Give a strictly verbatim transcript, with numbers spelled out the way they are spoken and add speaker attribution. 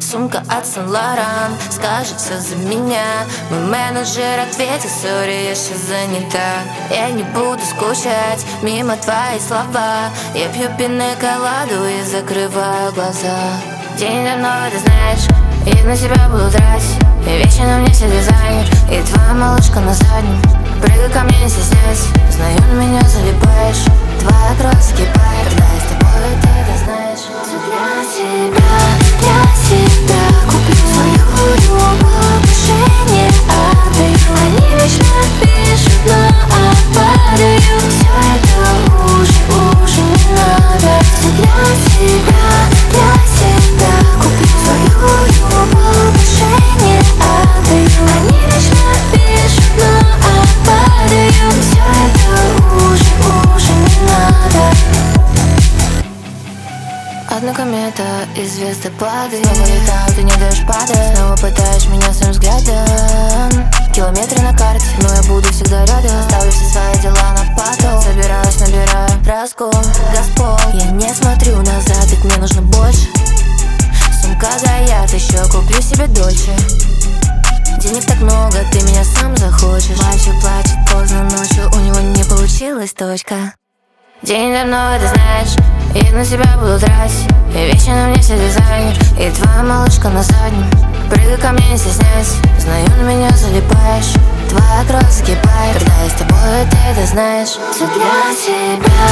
Speaker 1: Сумка от Сен-Лоран скажет все за меня. Мой менеджер ответил: сори, я сейчас занята. Я не буду скучать мимо твои слова. Я пью пиноколаду и закрываю глаза. День давно, ты знаешь, и на себя буду тратить. И вечно на мне все дизайнер, и твоя малышка на заднем. Прыгай ко мне, не стесняйся, знаю, на меня залипаешь. Твоя кровь закипает, когда я с тобой, ты это знаешь. Для тебя, для тебя куплю свою любовь, решение отдаю. Они вечно пишут, но отпадаю. Все это уже, уже не надо. Все для тебя, для тебя куплю свою любовь, решение отдаю. Они вечно пишут, но отпадаю. Все это уже, уже не надо. Одна комета и звездопады. Снова летаю, ты не даешь падать. Снова пытаешь меня своим взглядом. Километры на карте, но я буду всегда рядом. Ставлю все свои дела на поток. Собираюсь, набираю разгон, Газпол. Я не смотрю назад, ведь мне нужно больше. Сумка заят, еще куплю себе дольше. Денег так много, ты меня сам захочешь. Мальчик плачет поздно ночью, у него не получилась точка. День давно, ты знаешь, и на себя буду тратить. И вечно на мне все дизайнер, и твоя малышка на заднем. Прыгай ко мне, не стесняйся, знаю, на меня залипаешь. Твоя кровь закипает, когда я с тобой, ты это знаешь. Все для тебя,